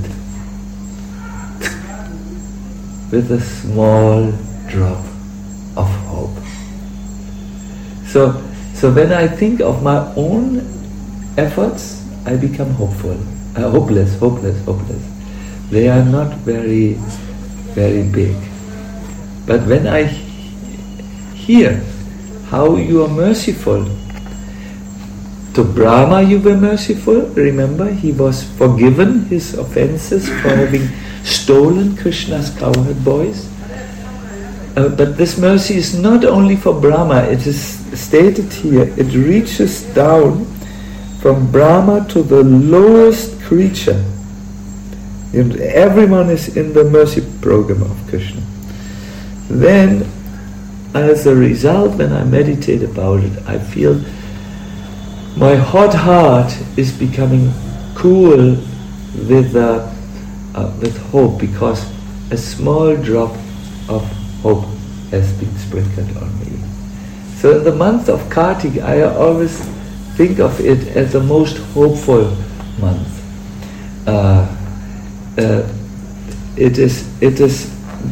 with a small drop of hope. So, so when I think of my own efforts, I become hopeful, uh, hopeless, hopeless, hopeless. They are not very, very big. But when I hear how you are merciful, to Brahma you were merciful, remember, he was forgiven his offenses for having stolen Krishna's cowherd boys. Uh, but this mercy is not only for Brahma, it is stated here, it reaches down from Brahma to the lowest creature. And everyone is in the mercy program of Krishna. Then, as a result, when I meditate about it, I feel my hot heart is becoming cool with uh, uh, with hope, because a small drop of hope has been sprinkled on me. So So in the month of Kartik, I always think of it as the most hopeful month. Uh, uh, it is, it is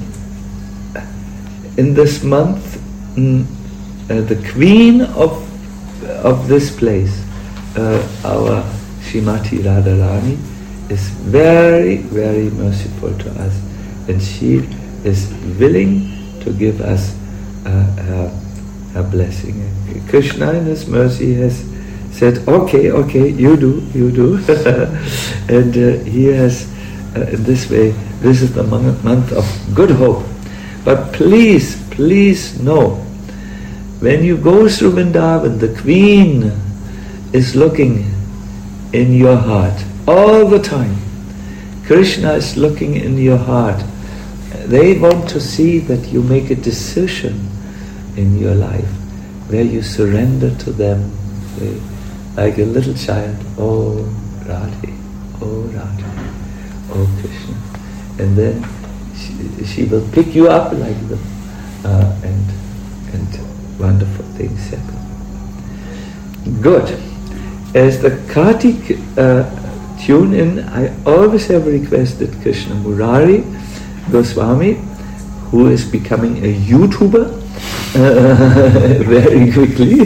in this month, mm, uh, the queen of of this place, uh, our Srimati Radharani, is very, very merciful to us, and she is willing to give us uh, her, her blessing. And Krishna in his mercy has said, okay, okay, you do, you do. And uh, he has, uh, in this way, this is the month of good hope. But please, please know, when you go through Vrindavan, the Queen is looking in your heart all the time. Krishna is looking in your heart. They want to see that you make a decision in your life where you surrender to them they, like a little child. Oh Radhe, oh Radhe, oh Krishna. And then she, she will pick you up like them, uh, and and wonderful things happen. Good. As the Kartik uh, tune in, I always have requested Krishna Murari Goswami, who is becoming a YouTuber uh, very quickly,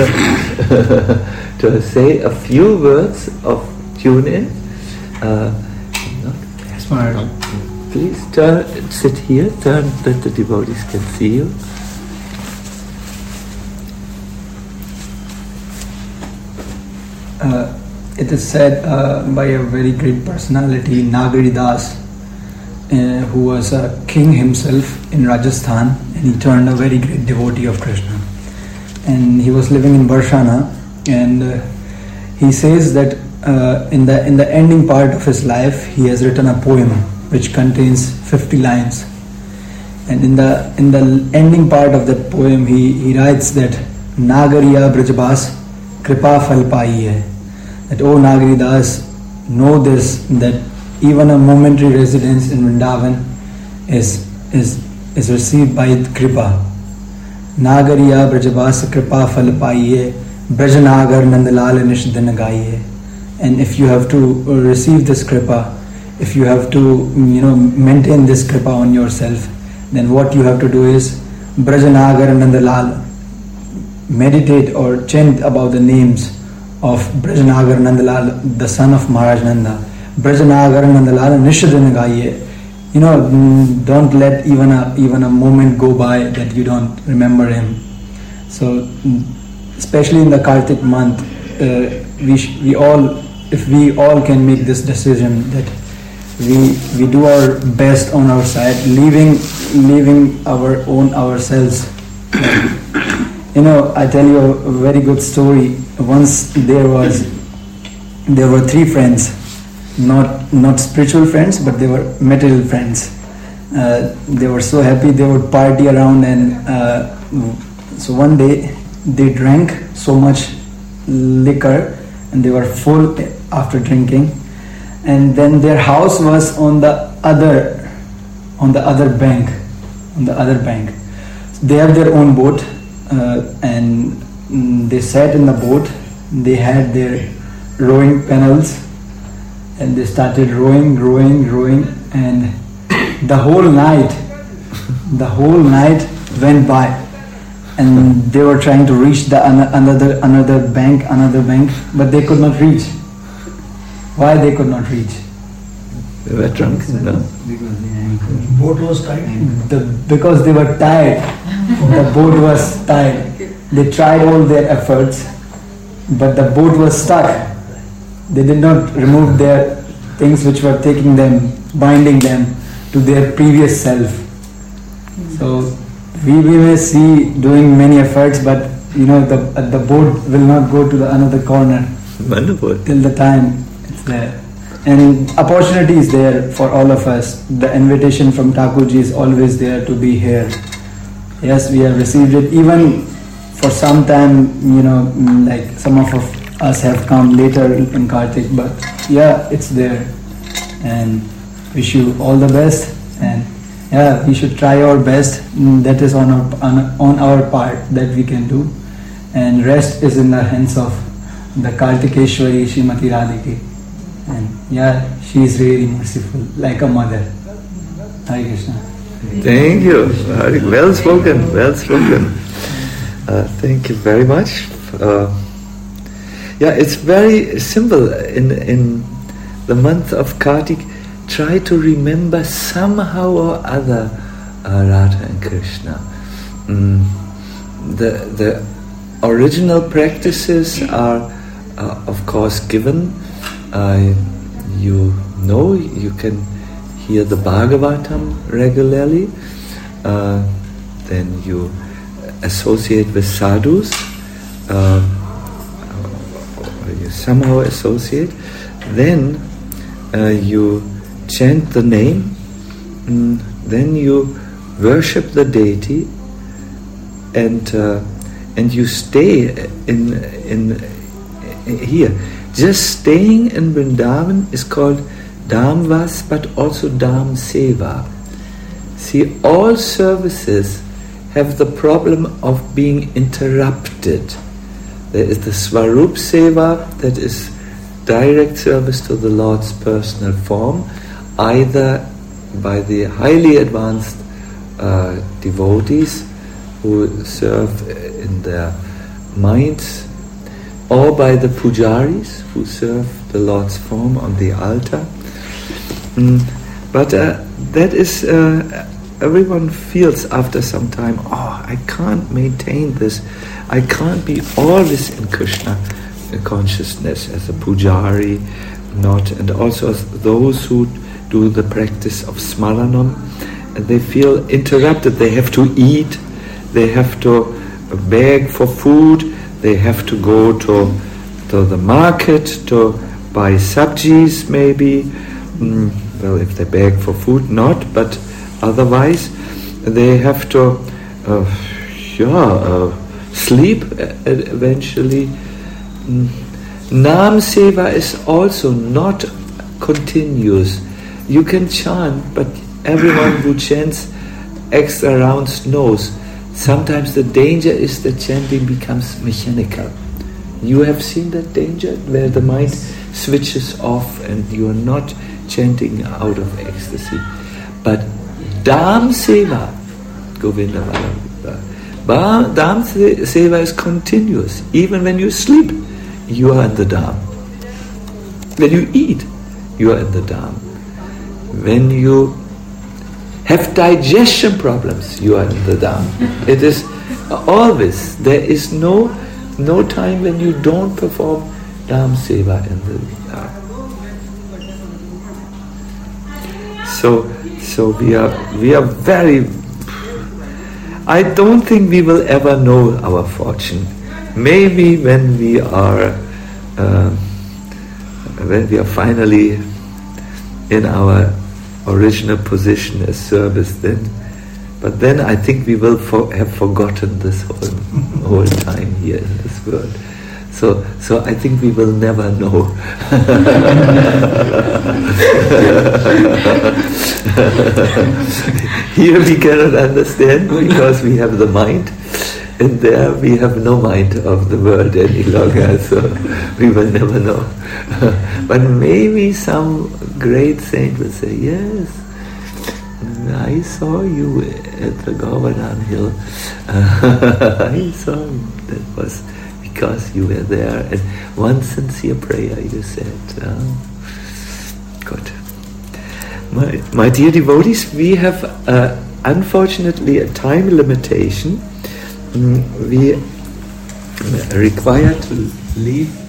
to say a few words of tune in. Uh, please turn, sit here, turn that the devotees can see you. Uh, it is said uh, by a very great personality, Nagari Das, uh, who was a king himself in Rajasthan, and he turned a very great devotee of Krishna. And he was living in Barshana, and uh, he says that uh, in the in the ending part of his life, he has written a poem which contains fifty lines. And in the in the ending part of that poem, he, he writes that Nagariya Brajbas Kripa Phal Paiye. That, oh Nagari Das, know this, that even a momentary residence in Vrindavan is is is received by Kripa. Nagariya Brajabas Kripa Phal Paiye, Brajanagar Nandalal Nishdana Gaiye. And if you have to receive this Kripa, if you have to, you know, maintain this Kripa on yourself, then what you have to do is Brajanagar Nandalal. Meditate or chant about the names of Brajanagar Nandalal, the son of Maharaj Nanda. Brajanagar Nandalal Nishadana Gaiye. You know, don't let even a even a moment go by that you don't remember him. So, especially in the Kartik month, uh, we sh- we all, if we all can make this decision that we we do our best on our side, leaving leaving our own ourselves. You know, I tell you a very good story. Once there was, there were three friends, not not spiritual friends, but they were material friends. Uh, they were so happy, they would party around, and uh, so one day they drank so much liquor, and they were full after drinking. And then their house was on the other, on the other bank, on the other bank. They have their own boat. Uh, and mm, they sat in the boat, they had their rowing paddles, and they started rowing, rowing, rowing, and the whole night, the whole night went by, and they were trying to reach the an- another another bank, another bank, but they could not reach. Why they could not reach? They were drunk, no? Because the boat was tight. The, because they were tired. The boat was tired. They tried all their efforts, but the boat was stuck. They did not remove their things which were taking them, binding them to their previous self. So we, we may see doing many efforts, but you know the the boat will not go to the another corner. Wonderful. Till the time it's there. And opportunity is there for all of us. The invitation from Thakurji is always there to be here. Yes, we have received it. Even for some time, you know, like some of us have come later in Kartik, but yeah, it's there. And wish you all the best and yeah, we should try our best. Mm, That is on our on, on our part that we can do, and rest is in the hands of the Kartikeshwari Srimati Radhike. And yeah, she is really merciful, like a mother. Hare Krishna. Thank you. Very well spoken. Well spoken. Uh, thank you very much. Uh, yeah, it's very simple. In in the month of Kartik, try to remember somehow or other uh, Radha and Krishna. Mm, the the original practices are, uh, of course, given. Uh, you know, you can hear the Bhagavatam regularly. Uh, then you associate with sadhus. Uh, or you somehow associate. Then uh, you chant the name. Mm, then you worship the deity, and uh, and you stay in in, in here. Just staying in Vrindavan is called Dhamvas, but also Dham Seva. See, all services have the problem of being interrupted. There is the Swarup Seva, that is direct service to the Lord's personal form, either by the highly advanced uh, devotees who serve in their minds, or by the pujaris who serve the Lord's form on the altar. Mm, but uh, that is, uh, everyone feels after some time, oh, I can't maintain this. I can't be always in Krishna consciousness as a pujari, not, and also as those who do the practice of smaranam, and they feel interrupted. They have to eat, they have to beg for food, they have to go to, to the market to buy sabjis maybe. Mm, well, if they beg for food, not, but otherwise they have to uh, yeah, uh, sleep eventually. Mm. Nam Seva is also not continuous. You can chant, but everyone who chants extra rounds knows sometimes the danger is that chanting becomes mechanical. You have seen that danger where the mind switches off and you are not chanting out of ecstasy. But Dham Seva, Govinda Vallabha, Dham Seva is continuous. Even when you sleep, you are in the Dham. When you eat, you are in the Dham. When you have digestion problems, you are in the Dham. It is always, there is no no time when you don't perform Dham Seva in the Dham. So, so we are we are very. I don't think we will ever know our fortune. Maybe when we are uh, when we are finally in our original position as service, then, but then I think we will for, have forgotten this whole whole time here in this world. So, so I think we will never know. Here we cannot understand because we have the mind, and there we have no mind of the world any longer. So we will never know. But maybe some great saint will say, yes, I saw you at the Govardhan Hill. I saw you. That was because you were there. And one sincere prayer you said. Oh, good. My, my dear devotees, we have uh, unfortunately a time limitation. Mm, we are required to leave